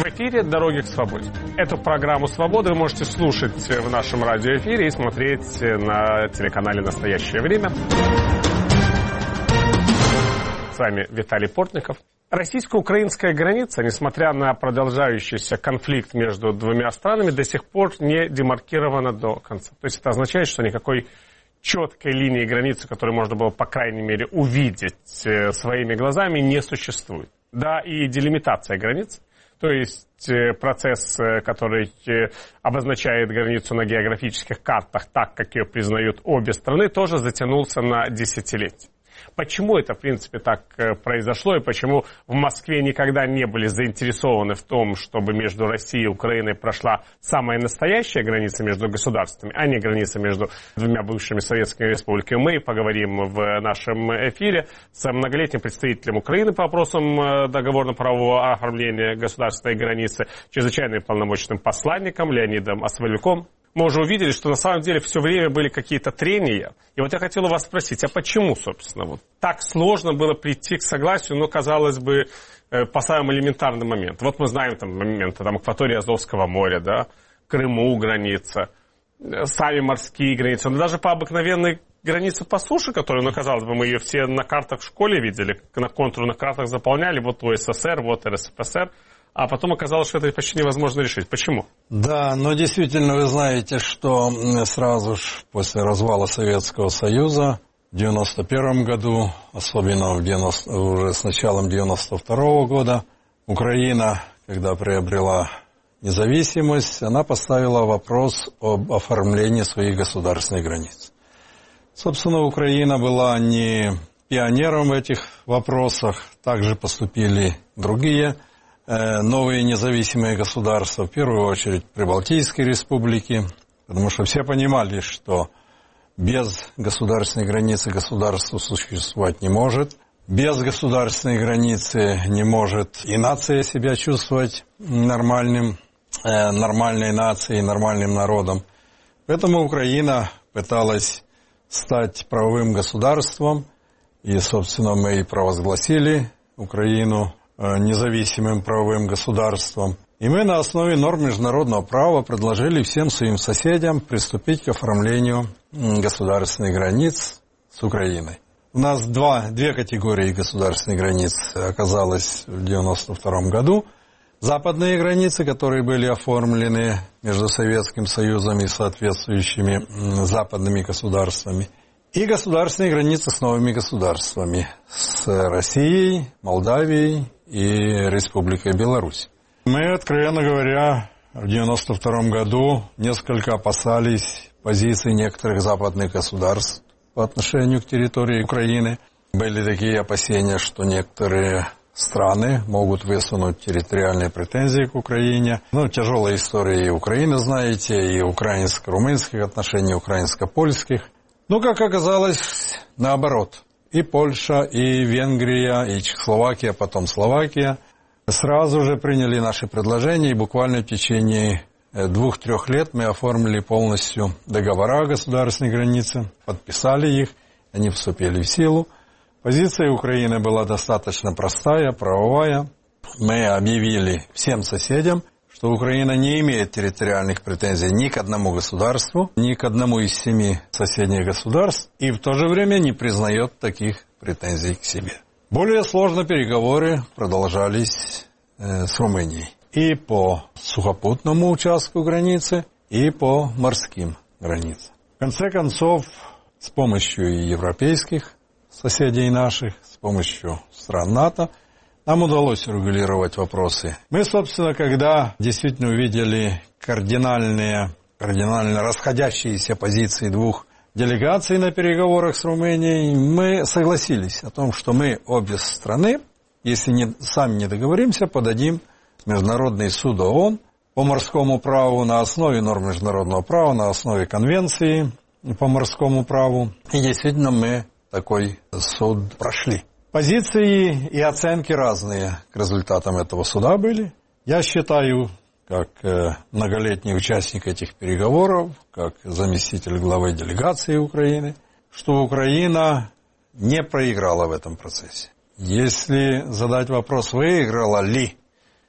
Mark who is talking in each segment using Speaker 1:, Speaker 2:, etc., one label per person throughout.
Speaker 1: эфире «Дороги к свободе». Эту программу «Свобода» вы можете слушать в нашем радиоэфире и смотреть на телеканале «Настоящее время». С вами Виталий Портников. Российско-украинская граница, несмотря на продолжающийся конфликт между двумя странами, до сих пор не демаркирована до конца. То есть это означает, что никакой четкой линии границы, которую можно было, по крайней мере, увидеть своими глазами, не существует. Да, и делимитация границ, то есть процесс, который обозначает границу на географических картах так, как ее признают обе страны, тоже затянулся на десятилетия. Почему это, в принципе, так произошло, и почему в Москве никогда не были заинтересованы в том, чтобы между Россией и Украиной прошла самая настоящая граница между государствами, а не граница между двумя бывшими советскими республиками, мы поговорим в нашем эфире с многолетним представителем Украины по вопросам договорно-правового оформления государственной границы, чрезвычайным полномочным посланником Леонидом Освалюком. Мы уже увидели, что на самом деле все время были какие-то трения. И вот я хотел у вас спросить, а почему, собственно, вот так сложно было прийти к согласию, но, казалось бы, по самым элементарным моментам. Вот мы знаем там моменты, там акватория Азовского моря, да, Крыму граница, сами морские границы, но даже по обыкновенной границе по суше, которую, ну, казалось бы, мы ее все на картах в школе видели, на контур на картах заполняли, вот УССР, вот РСФСР. А потом оказалось, что это почти невозможно решить. Почему?
Speaker 2: Да, но действительно вы знаете, что сразу же после развала Советского Союза в 1991 году, особенно уже с началом 1992 года, Украина, когда приобрела независимость, она поставила вопрос об оформлении своих государственных границ. Собственно, Украина была не пионером в этих вопросах, также поступили другие новые независимые государства, в первую очередь Прибалтийские республики, потому что все понимали, что без государственной границы государство существовать не может, без государственной границы не может и нация себя чувствовать нормальной нацией, нормальным народом. Поэтому Украина пыталась стать правовым государством, и, собственно, мы и провозгласили Украину независимым правовым государством. И мы на основе норм международного права предложили всем своим соседям приступить к оформлению государственных границ с Украиной. У нас две категории государственных границ оказалось в 1992 году. Западные границы, которые были оформлены между Советским Союзом и соответствующими западными государствами. И государственные границы с новыми государствами, с Россией, Молдавией и Республикой Беларусь. Мы, откровенно говоря, в 1992 году несколько опасались позиций некоторых западных государств по отношению к территории Украины. Были такие опасения, что некоторые страны могут высунуть территориальные претензии к Украине. Тяжелая история и Украины, знаете, и украинско-румынских отношений, и украинско-польских. Но, как оказалось, наоборот. И Польша, и Венгрия, и Чехословакия, потом Словакия сразу же приняли наши предложения, и буквально в течение 2-3 лет мы оформили полностью договора о государственной границе, подписали их, они вступили в силу. Позиция Украины была достаточно простая, правовая. Мы объявили всем соседям, что Украина не имеет территориальных претензий ни к одному государству, ни к одному из 7 соседних государств, и в то же время не признает таких претензий к себе. Более сложно переговоры продолжались с Румынией и по сухопутному участку границы, и по морским границам. В конце концов, с помощью и европейских соседей наших, с помощью стран НАТО, нам удалось урегулировать вопросы. Мы, собственно, когда действительно увидели кардинально расходящиеся позиции двух делегаций на переговорах с Румынией, мы согласились о том, что мы обе страны, если сами не договоримся, подадим в Международный суд ООН по морскому праву на основе норм международного права, на основе конвенции по морскому праву. И действительно мы такой суд прошли. Позиции и оценки разные к результатам этого суда были. Я считаю, как многолетний участник этих переговоров, как заместитель главы делегации Украины, что Украина не проиграла в этом процессе. Если задать вопрос, выиграла ли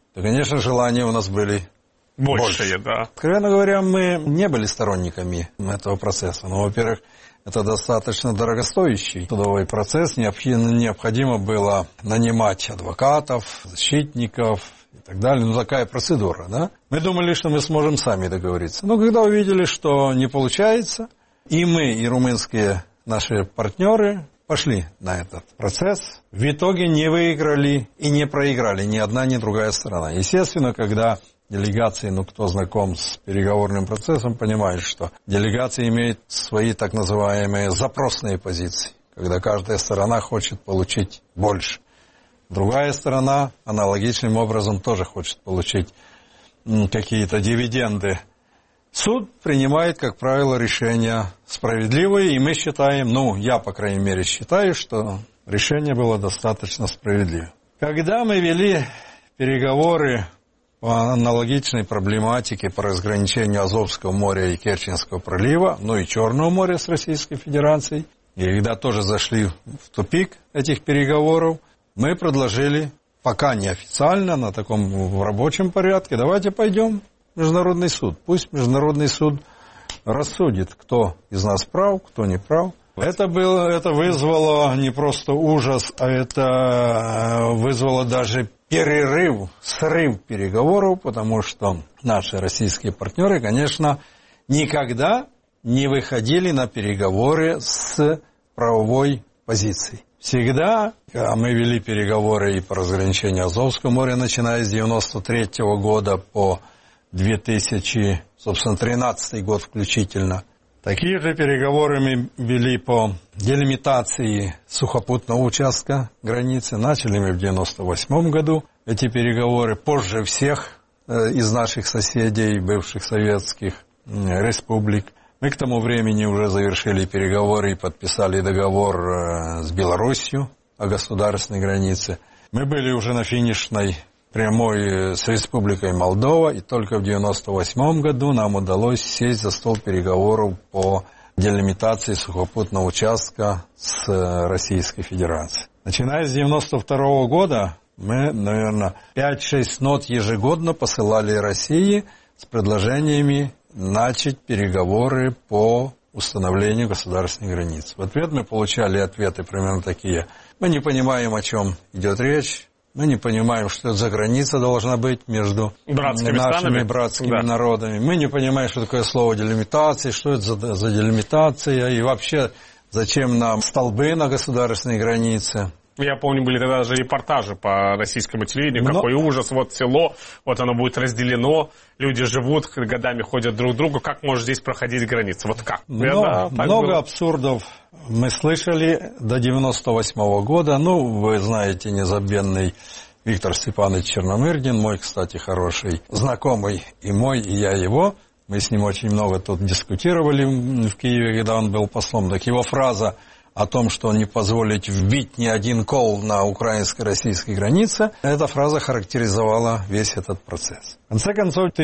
Speaker 2: то, конечно, желания у нас были
Speaker 1: Большие, да.
Speaker 2: Откровенно говоря, мы не были сторонниками этого процесса. Но, во-первых, это достаточно дорогостоящий судовой процесс. Необходимо было нанимать адвокатов, защитников и так далее. Ну, такая процедура, да? Мы думали, что мы сможем сами договориться. Но когда увидели, что не получается, и мы, и румынские наши партнеры пошли на этот процесс, в итоге не выиграли и не проиграли ни одна, ни другая сторона. Естественно, когда делегации, кто знаком с переговорным процессом, понимает, что делегации имеют свои так называемые запросные позиции, когда каждая сторона хочет получить больше. Другая сторона аналогичным образом тоже хочет получить какие-то дивиденды. Суд принимает, как правило, решения справедливые, и мы считаем, я, по крайней мере, считаю, что решение было достаточно справедливым. Когда мы вели переговоры по аналогичной проблематике по разграничению Азовского моря и Керченского пролива, и Черного моря с Российской Федерацией, и когда тоже зашли в тупик этих переговоров, мы предложили, пока неофициально, на таком рабочем порядке, давайте пойдем в Международный суд. Пусть Международный суд рассудит, кто из нас прав, кто не прав. Это вызвало не просто ужас, а это вызвало даже срыв переговоров, потому что наши российские партнеры, конечно, никогда не выходили на переговоры с правовой позицией. Всегда, когда мы вели переговоры и по разграничению Азовского моря, начиная с 1993 года по 2013 год включительно, такие же переговоры мы вели по делимитации сухопутного участка границы. Начали мы в 1998 году эти переговоры. Позже всех из наших соседей, бывших советских республик. Мы к тому времени уже завершили переговоры и подписали договор с Белоруссией о государственной границе. Мы были уже на финишной прямой с Республикой Молдова, и только в 1998 году нам удалось сесть за стол переговоров по делимитации сухопутного участка с Российской Федерацией. Начиная с 1992 года мы, наверное, 5-6 нот ежегодно посылали России с предложениями начать переговоры по установлению государственной границы. В ответ мы получали ответы примерно такие: мы не понимаем, о чем идет речь. Мы не понимаем, что это за граница должна быть между нашими братскими народами. Мы не понимаем, что такое слово делимитация, что это за делимитация, и вообще, зачем нам столбы на государственной границе.
Speaker 1: Я помню, были тогда даже репортажи по российскому телевидению, какой ужас, вот село, вот оно будет разделено, люди живут, годами ходят друг к другу, как может здесь проходить граница, вот как?
Speaker 2: Много абсурдов мы слышали до 1998 года, вы знаете, незабвенный Виктор Степанович Черномырдин, мой, кстати, хороший знакомый, и мой, и я его, мы с ним очень много тут дискутировали в Киеве, когда он был послом, так его фраза о том, что не позволить вбить ни один кол на украинско-российской границе, эта фраза характеризовала весь этот процесс. В конце концов, в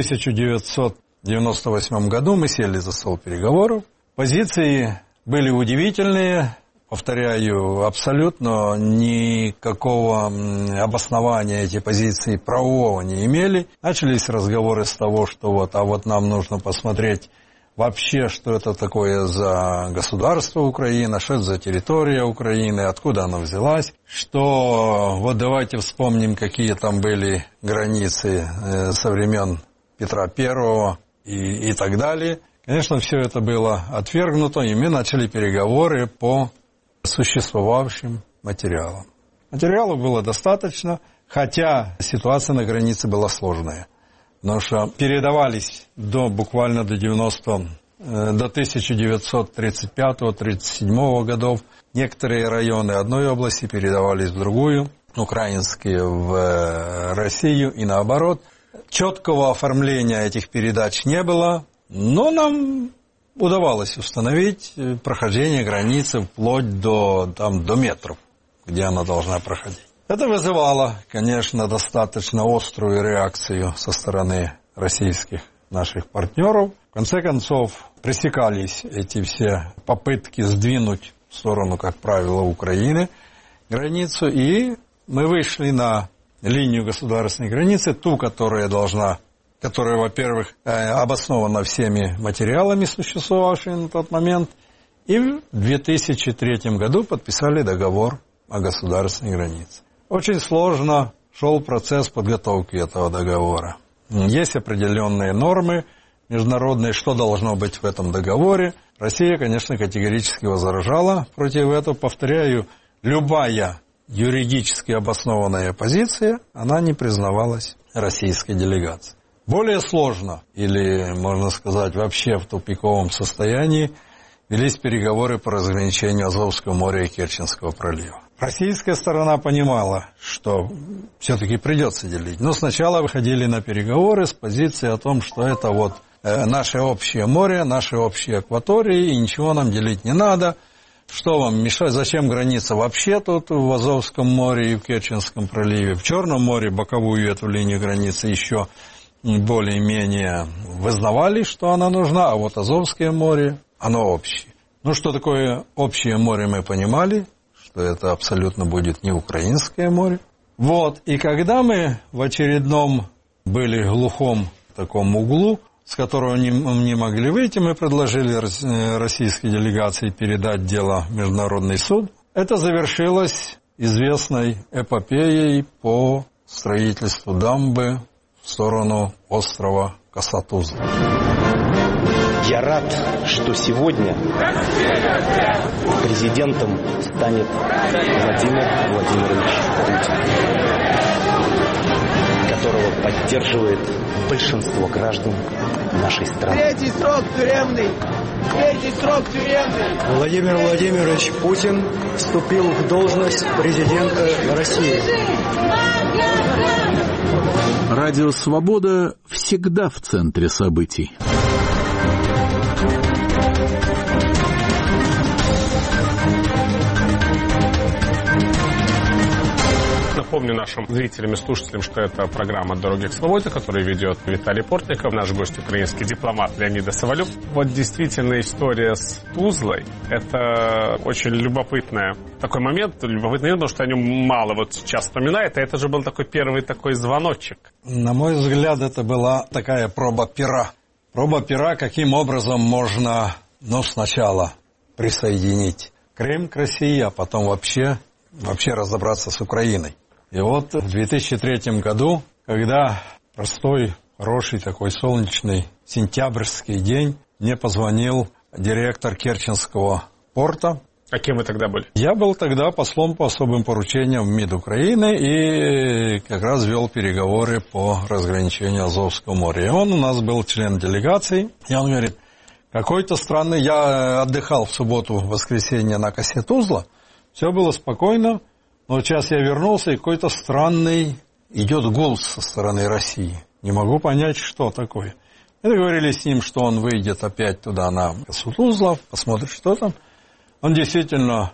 Speaker 2: 1998 году мы сели за стол переговоров. Позиции были удивительные, повторяю, абсолютно никакого обоснования эти позиции правового не имели. Начались разговоры с того, что нам нужно посмотреть вообще, что это такое за государство Украина, что это за территория Украины, откуда она взялась, что давайте вспомним, какие там были границы со времен Петра I и так далее. Конечно, все это было отвергнуто, и мы начали переговоры по существовавшим материалам. Материалов было достаточно, хотя ситуация на границе была сложная. Потому что передавались буквально до 1935-37 годов некоторые районы одной области передавались в другую, украинские в Россию и наоборот. Четкого оформления этих передач не было, но нам удавалось установить прохождение границы вплоть до метров, где она должна проходить. Это вызывало, конечно, достаточно острую реакцию со стороны российских наших партнеров. В конце концов, пресекались эти все попытки сдвинуть в сторону, как правило, Украины границу, и мы вышли на линию государственной границы, ту, которая, во-первых, обоснована всеми материалами, существовавшими на тот момент, и в 2003 году подписали договор о государственной границе. Очень сложно шел процесс подготовки этого договора. Есть определенные нормы международные, что должно быть в этом договоре. Россия, конечно, категорически возражала против этого. Повторяю, любая юридически обоснованная позиция, она не признавалась российской делегацией. Более сложно, или, можно сказать, вообще в тупиковом состоянии, велись переговоры по разграничению Азовского моря и Керченского пролива. Российская сторона понимала, что все-таки придется делить. Но сначала выходили на переговоры с позиции о том, что это вот наше общее море, наши общие акватории, и ничего нам делить не надо. Что вам мешает? Зачем граница вообще тут в Азовском море и в Керченском проливе? В Черном море боковую эту линию границы еще более-менее вызнавали, что она нужна, а вот Азовское море, оно общее. Ну, что такое общее море, мы понимали, что это абсолютно будет не украинское море. Вот, и когда мы в очередном были глухом таком углу, с которого не могли выйти, мы предложили российской делегации передать дело в Международный суд. Это завершилось известной эпопеей по строительству дамбы в сторону острова Коса-Тузла.
Speaker 3: Я рад, что сегодня президентом станет Владимир Владимирович Путин, которого поддерживает большинство граждан нашей страны.
Speaker 4: Третий срок тюремный! Третий срок тюремный!
Speaker 5: Владимир Владимирович Путин вступил в должность президента России.
Speaker 6: Радио «Свобода» всегда в центре событий.
Speaker 1: Напомню нашим зрителям и слушателям, что это программа «Дороги к свободе», которую ведет Виталий Портников, наш гость украинский дипломат Леонид Савалюк. Вот действительно история с Тузлой – это очень любопытный такой момент, потому что о нем мало вот сейчас вспоминает, а это же был такой первый такой звоночек.
Speaker 2: На мой взгляд, это была такая проба пера. Проба пера, каким образом можно, сначала присоединить Крым к России, а потом вообще разобраться с Украиной. И вот в 2003 году, когда простой, хороший такой солнечный сентябрьский день, мне позвонил директор Керченского порта.
Speaker 1: А кем вы тогда были?
Speaker 2: Я был тогда послом по особым поручениям в МИД Украины и как раз вел переговоры по разграничению Азовского моря. И он у нас был член делегации, и он говорит, какой-то странный, я отдыхал в субботу-воскресенье на косе Тузла, все было спокойно, но сейчас я вернулся, и какой-то странный идет гул со стороны России. Не могу понять, что такое. Мы договорились с ним, что он выйдет опять туда на косу Тузла, посмотрит, что там. Он действительно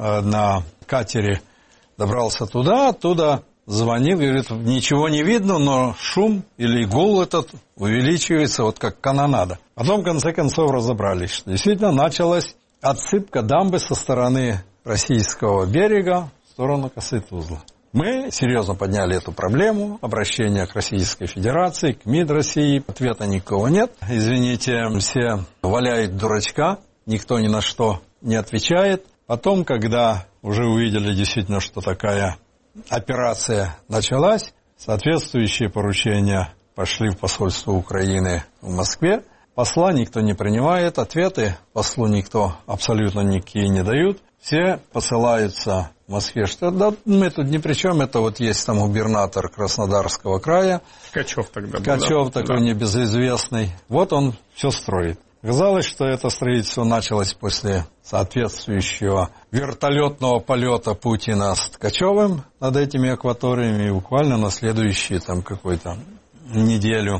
Speaker 2: на катере добрался туда, оттуда звонил, говорит, ничего не видно, но шум или гул этот увеличивается, вот как канонада. Потом, в конце концов, разобрались, что действительно началась отсыпка дамбы со стороны российского берега в сторону косы Тузла. Мы серьезно подняли эту проблему, обращение к Российской Федерации, к МИД России. Ответа никакого нет. Извините, все валяют дурачка, никто ни на что не отвечает. Потом, когда уже увидели действительно, что такая операция началась, соответствующие поручения пошли в посольство Украины в Москве. Посла никто не принимает, ответы послу никто абсолютно никакие не дают. Все посылаются в Москве, что да, мы тут ни при чем, это вот есть там губернатор Краснодарского края.
Speaker 1: Качев тогда был.
Speaker 2: Качев такой небезызвестный. Вот он все строит. Оказалось, что это строительство началось после соответствующего вертолетного полета Путина с Ткачевым над этими акваториями. И буквально на следующую там какую-то неделю,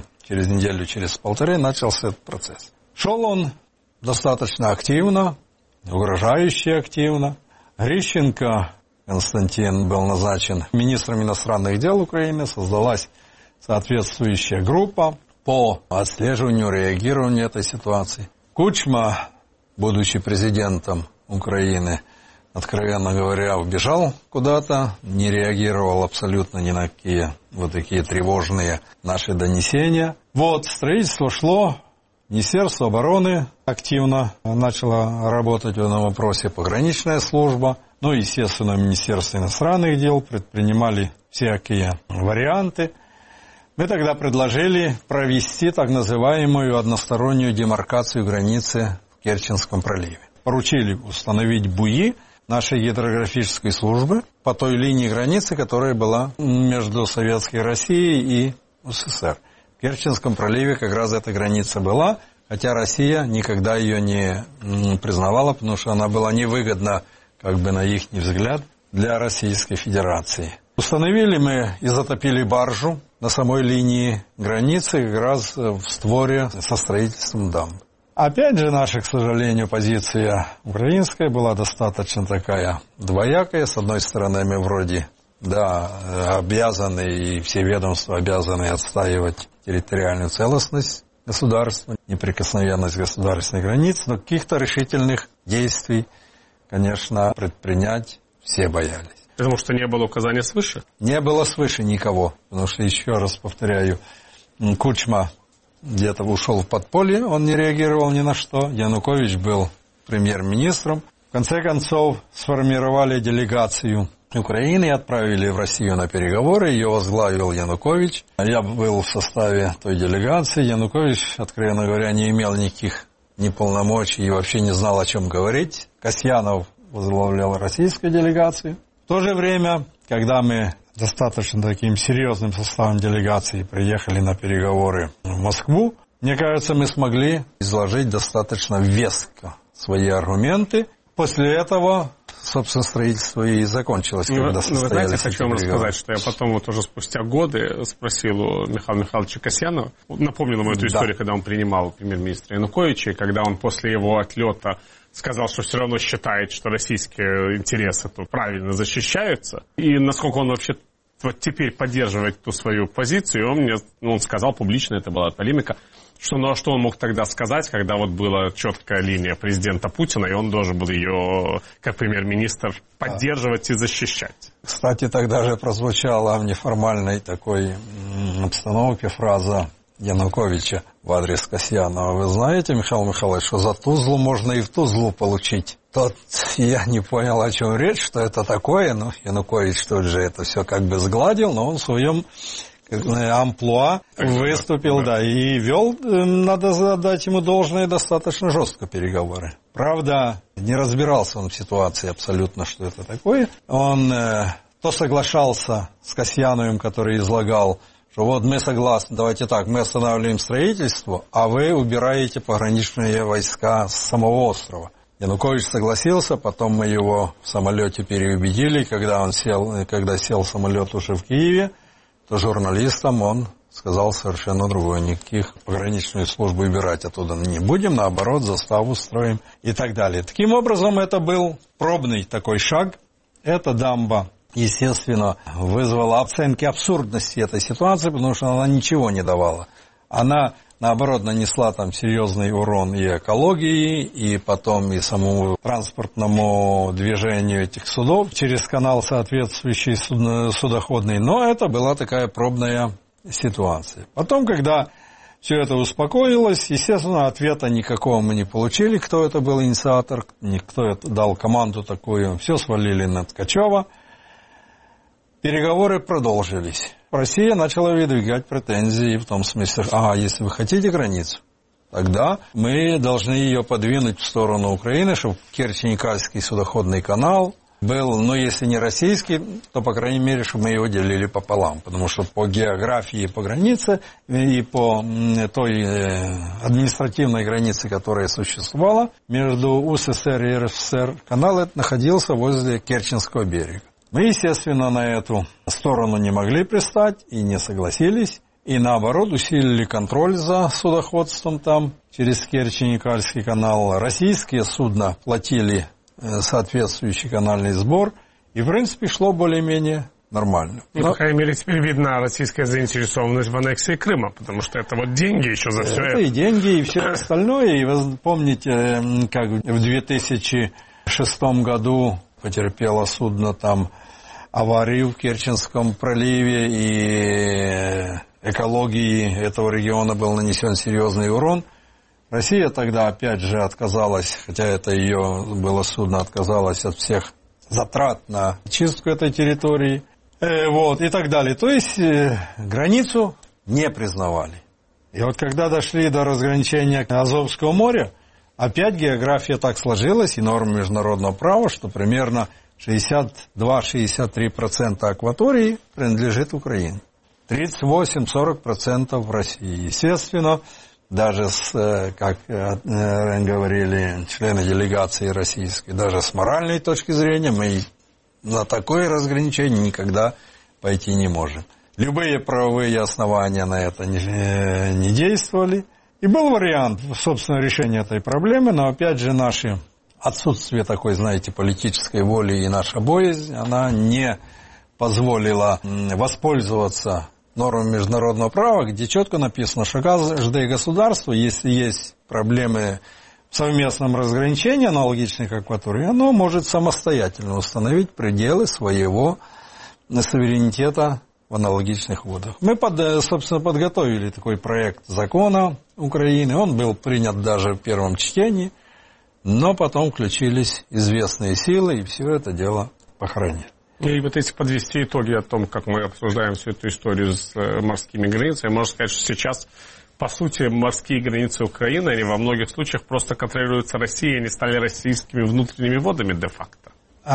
Speaker 2: через полторы начался этот процесс. Шел он достаточно активно, угрожающе активно. Грищенко Константин был назначен министром иностранных дел Украины, создалась соответствующая группа по отслеживанию, реагированию этой ситуации. Кучма, будучи президентом Украины, откровенно говоря, убежал куда-то, не реагировал абсолютно ни на какие вот такие тревожные наши донесения. Вот, строительство шло, Министерство обороны активно начало работать в этом вопросе, пограничная служба, ну, естественно, Министерство иностранных дел предпринимали всякие варианты. Мы тогда предложили провести так называемую одностороннюю демаркацию границы в Керченском проливе. Поручили установить буи нашей гидрографической службы по той линии границы, которая была между Советской Россией и СССР. В Керченском проливе как раз эта граница была, хотя Россия никогда ее не признавала, потому что она была невыгодна, как бы на их взгляд, для Российской Федерации. Установили мы и затопили баржу на самой линии границы, как раз в створе со строительством дамб. Опять же, наша, к сожалению, позиция украинская была достаточно такая двоякая. С одной стороны, мы вроде, да, обязаны, и все ведомства обязаны отстаивать территориальную целостность государства, неприкосновенность государственной границы, но каких-то решительных действий, конечно, предпринять все боялись.
Speaker 1: Потому что не было указания свыше?
Speaker 2: Не было свыше никого, потому что, еще раз повторяю, Кучма где-то ушел в подполье, он не реагировал ни на что. Янукович был премьер-министром. В конце концов, сформировали делегацию Украины и отправили в Россию на переговоры. Ее возглавил Янукович. Я был в составе той делегации. Янукович, откровенно говоря, не имел никаких ни полномочий и вообще не знал, о чем говорить. Касьянов возглавлял российскую делегацию. В то же время, когда мы достаточно таким серьезным составом делегации приехали на переговоры в Москву, мне кажется, мы смогли изложить достаточно веско свои аргументы. После этого, собственно, строительство и закончилось, когда состоялись
Speaker 1: вы знаете, хочу вам
Speaker 2: переговоры.
Speaker 1: рассказать, что я потом вот уже спустя годы спросил у Михаила Михайловича Касьянова, напомнил ему эту историю, когда он принимал премьер-министра Януковича, и когда он после его отлета сказал, что все равно считает, что российские интересы тут правильно защищаются. И насколько он вообще вот теперь поддерживает ту свою позицию, он сказал публично, это была полемика, что, ну, а что он мог тогда сказать, когда вот была четкая линия президента Путина, и он должен был ее, как премьер-министр, поддерживать и защищать.
Speaker 2: Кстати, тогда же прозвучала в неформальной такой обстановке фраза Януковича в адрес Касьянова. Вы знаете, Михаил Михайлович, что за Тузлу можно и в Тузлу получить? Тот я не понял, о чем речь, что это такое. Ну, Янукович тут же это все как бы сгладил, но он в своем амплуа выступил, да, и вел, надо отдать ему должное, достаточно жестко переговоры. Правда, не разбирался он в ситуации абсолютно, что это такое. Он то соглашался с Касьяновым, который излагал, что вот мы согласны, давайте так, мы останавливаем строительство, а вы убираете пограничные войска с самого острова. Янукович согласился, потом мы его в самолете переубедили, когда сел в самолет уже в Киеве, то журналистам он сказал совершенно другое. Никаких пограничную службу убирать оттуда не будем, наоборот, заставу строим и так далее. Таким образом, это был пробный такой шаг. Эта дамба, естественно, вызвала оценки абсурдности этой ситуации, потому что она ничего не давала. Она, наоборот, нанесла там серьезный урон и экологии, и потом и самому транспортному движению этих судов через канал соответствующий судоходный. Но это была такая пробная ситуация. Потом, когда все это успокоилось, естественно, ответа никакого мы не получили, кто это был инициатор, кто это дал команду такую. Все свалили на Ткачева. Переговоры продолжились. Россия начала выдвигать претензии в том смысле, если вы хотите границу, тогда мы должны ее подвинуть в сторону Украины, чтобы Керчь-Никольский судоходный канал был, если не российский, то, по крайней мере, чтобы мы его делили пополам. Потому что по географии, по границе и по той административной границе, которая существовала между УССР и РСФСР, канал этот находился возле Керченского берега. Мы, естественно, на эту сторону не могли пристать и не согласились. И, наоборот, усилили контроль за судоходством там через Керчь-Никольский канал. Российские судна платили соответствующий канальный сбор. И, в принципе, шло более-менее нормально.
Speaker 1: По крайней мере, теперь видна российская заинтересованность в аннексии Крыма, потому что это вот деньги еще за все это.
Speaker 2: И деньги, и все остальное. И вы помните, как в 2006 году Потерпело судно там аварию в Керченском проливе, и экологии этого региона был нанесен серьезный урон. Россия тогда опять же отказалась, хотя это ее было судно, отказалась от всех затрат на чистку этой территории, и так далее. То есть границу не признавали. И вот когда дошли до разграничения Азовского моря, опять география так сложилась, и нормы международного права, что примерно 62-63% акватории принадлежит Украине. 38-40% в России. Естественно, даже как говорили члены делегации российской, даже с моральной точки зрения мы на такое разграничение никогда пойти не можем. Любые правовые основания на это не действовали. И был вариант, собственно, решения этой проблемы, но опять же наше отсутствие такой, знаете, политической воли и наша боязнь, она не позволила воспользоваться нормами международного права, где четко написано, что каждое государство, если есть проблемы в совместном разграничении аналогичных акваторий, оно может самостоятельно установить пределы своего суверенитета в аналогичных водах. Мы, собственно, подготовили такой проект закона Украины, он был принят даже в первом чтении, но потом включились известные силы, и все это дело похоронили.
Speaker 1: И вот если подвести итоги о том, как мы обсуждаем всю эту историю с морскими границами, можно сказать, что сейчас, по сути, морские границы Украины, они во многих случаях просто контролируются Россией, они стали российскими внутренними водами де-факто.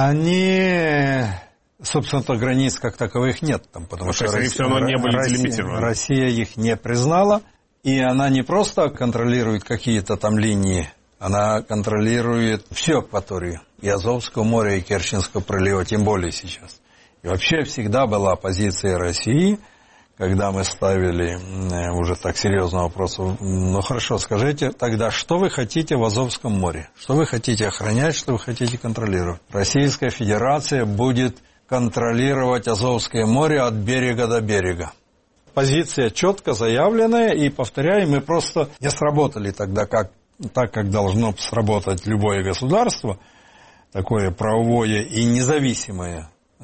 Speaker 2: Они, собственно, границ как таковых нет там, потому что
Speaker 1: они все равно не были делимитированы.
Speaker 2: Россия их не признала, и она не просто контролирует какие-то там линии, она контролирует всю акваторию. И Азовского моря, и Керченского пролива, тем более сейчас. И вообще всегда была позиция России, когда мы ставили уже так серьезный вопрос, ну хорошо, скажите тогда, что вы хотите в Азовском море? Что вы хотите охранять, что вы хотите контролировать? Российская Федерация будет контролировать Азовское море от берега до берега. Позиция четко заявленная, и, повторяю, мы просто не сработали тогда так, как должно сработать любое государство, такое правовое и независимое.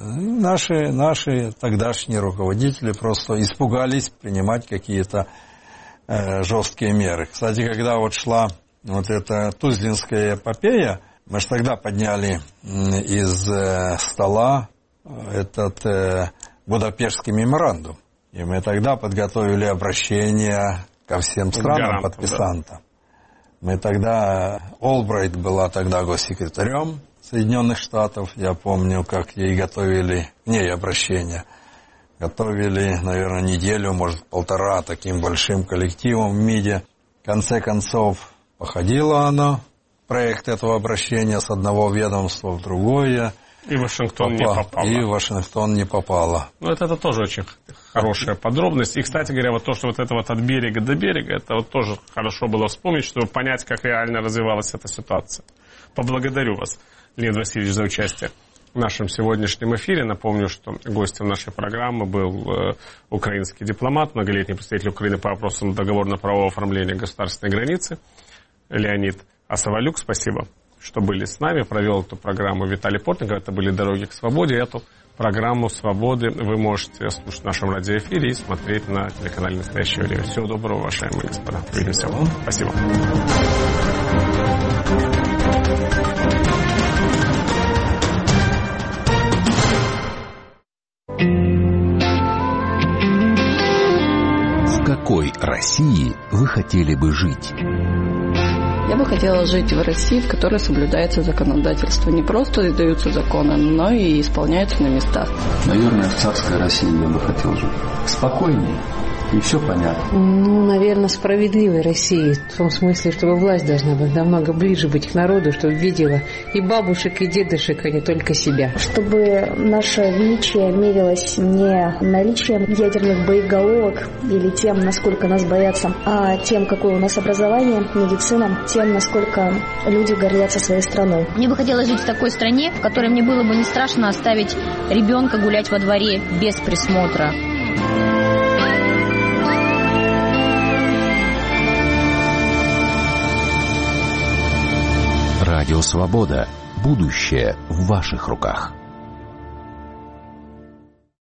Speaker 2: Наши тогдашние руководители просто испугались принимать какие-то жесткие меры. Кстати, когда вот шла вот эта Тузлинская эпопея, мы же тогда подняли из стола этот Будапештский меморандум. И мы тогда подготовили обращение ко всем странам-подписантам. Мы тогда, Олбрайт была тогда госсекретарем Соединенных Штатов, я помню, как ей готовили, к ней обращение. Готовили, наверное, неделю, может, полтора таким большим коллективом в МИДе. В конце концов, походила она, проект этого обращения с одного ведомства в другое.
Speaker 1: И Вашингтон не попала.
Speaker 2: И Вашингтон не попала.
Speaker 1: Ну, это тоже очень хорошая подробность. И, кстати говоря, вот то, что вот это вот от берега до берега, это вот тоже хорошо было вспомнить, чтобы понять, как реально развивалась эта ситуация. Поблагодарю вас, Леонид Васильевич, за участие в нашем сегодняшнем эфире. Напомню, что гостем нашей программы был украинский дипломат, многолетний представитель Украины по вопросам договорно-правового оформления государственной границы Леонид Асавалюк. Спасибо, что были с нами. Провел эту программу Виталий Портников. Это были «Дороги к свободе». Эту программу «Свободы» вы можете слушать в нашем радиоэфире и смотреть на телеканале «Настоящее время». Всего доброго, уважаемые господа. Увидимся. Спасибо.
Speaker 6: В какой России вы хотели бы жить?
Speaker 7: Я бы хотела жить в России, в которой соблюдается законодательство. Не просто издаются законы, но и исполняются на местах.
Speaker 8: Наверное, в царской России я бы хотел жить. Спокойнее. И все понятно.
Speaker 9: Наверное, справедливой России. В том смысле, чтобы власть должна быть намного ближе быть к народу, чтобы видела и бабушек, и дедушек, а не только себя.
Speaker 10: Чтобы наше величие мерилось не наличием ядерных боеголовок или тем, насколько нас боятся, а тем, какое у нас образование, медицина, тем, насколько люди гордятся своей страной.
Speaker 11: Мне бы хотелось жить в такой стране, в которой мне было бы не страшно оставить ребенка гулять во дворе без присмотра.
Speaker 6: Радио «Свобода». Будущее в ваших руках.